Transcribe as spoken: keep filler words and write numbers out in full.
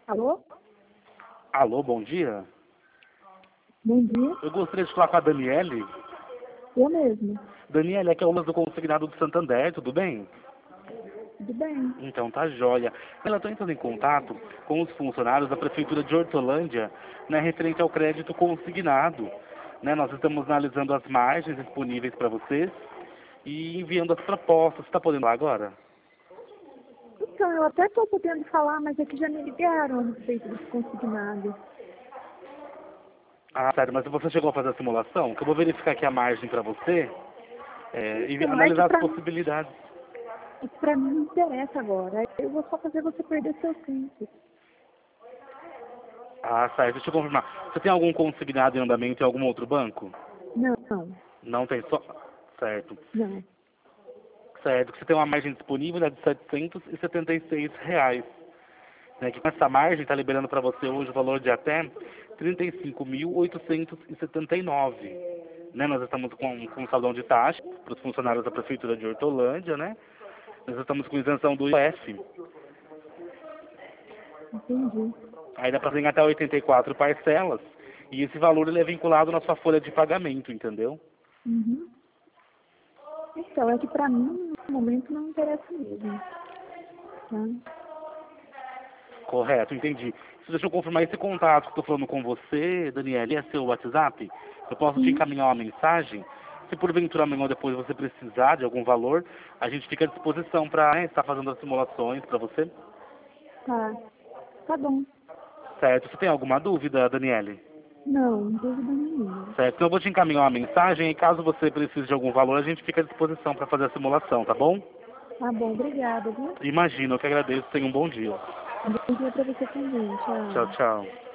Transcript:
Alô? Alô, bom dia. Bom dia. Eu gostaria de falar com a Daniele. Eu mesmo. Daniele, aqui é o Lucas do Consignado do Santander, tudo bem? Tudo bem? Então tá jóia. Ela está entrando em contato com os funcionários da Prefeitura de Hortolândia, né, referente ao crédito consignado. Né, nós estamos analisando as margens disponíveis para vocês e enviando as propostas. Você está podendo falar agora? Então, eu até estou podendo falar, mas é que já me ligaram a respeito desse consignado. Ah, sério, mas você chegou a fazer a simulação? Que eu vou verificar aqui a margem para você é, e Então, é que analisar as pra, possibilidades. é que pra mim não interessa agora. Eu vou só fazer você perder seu tempo. Ah, certo. Deixa eu confirmar. Você tem algum consignado em andamento em algum outro banco? Não, não, Não tem só... Certo. não. Certo. Você tem uma margem disponível, né, de setecentos e setenta e seis reais. Né, que com essa margem está liberando para você hoje o valor de até trinta e cinco mil oitocentos e setenta e nove. Né, nós estamos com, com um salão de taxa para os funcionários da Prefeitura de Hortolândia, né? Nós estamos com isenção do I F. Entendi. Aí dá para fazer em até oitenta e quatro parcelas. E esse valor ele é vinculado na sua folha de pagamento, entendeu? Uhum. Então, é que pra mim, no momento, não interessa mesmo. Tá? Correto, entendi. Você deixa eu confirmar esse contato que estou falando com você, Daniela, é seu WhatsApp? Eu posso te Sim. encaminhar uma mensagem? Se porventura amanhã ou depois você precisar de algum valor, a gente fica à disposição para né, estar fazendo as simulações para você. Tá. Tá bom. Certo. Você tem alguma dúvida, Daniele? Não, dúvida nenhuma. Certo. Então eu vou te encaminhar uma mensagem e caso você precise de algum valor, a gente fica à disposição para fazer a simulação, tá bom? Tá bom, obrigada, viu? Imagina, eu que agradeço. Tenha um bom dia. Bom dia pra você também. Tchau, Tchau. tchau.